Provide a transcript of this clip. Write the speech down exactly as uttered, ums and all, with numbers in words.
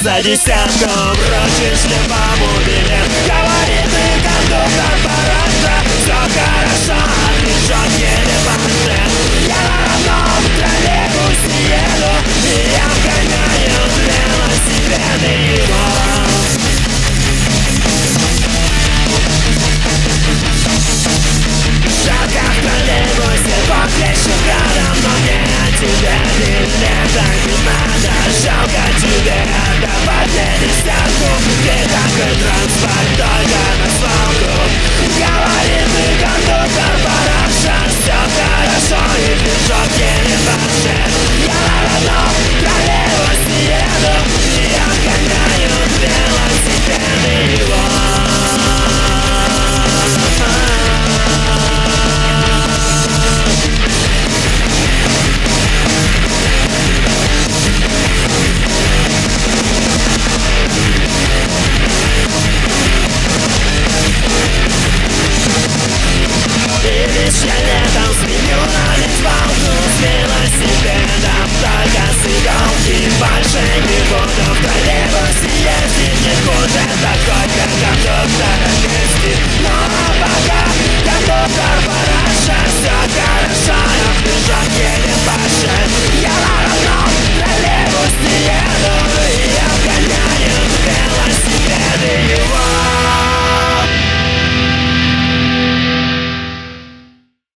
за десятком, вручишь ли маму билет? Говорит и кондуктор параша, все хорошо, отвлечет еле портрет. Я на родном троллейбусе еду, и я гоняю велосипеды его. Жарко в троллейбусе, по плечу рядом, но мне от тебя билета не надо. Жалко тебе отдавать мне десятку, ведь такой транспорт только на свалку. Говорит и кондуктор параша, все хорошо и движок еле поршет. Я на родном троллейбусе еду, и я гоняю велосипеды его. Я летом сменю на летвалку с велосипедом, только с иголки больше не буду в троллейбусе ездить, не хуже такой, как кондуктор на месте. Но пока кондуктор